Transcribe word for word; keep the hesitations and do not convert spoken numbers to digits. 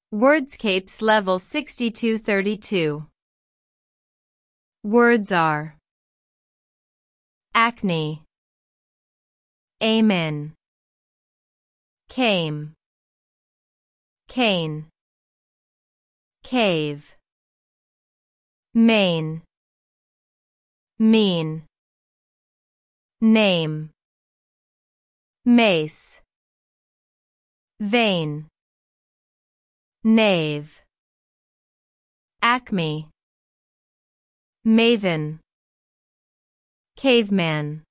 Wordscapes level sixty-two thirty-two. Words are acne, amen, came, cane, cave, main, mean, name, mace, vein, knave, acme, maven, caveman.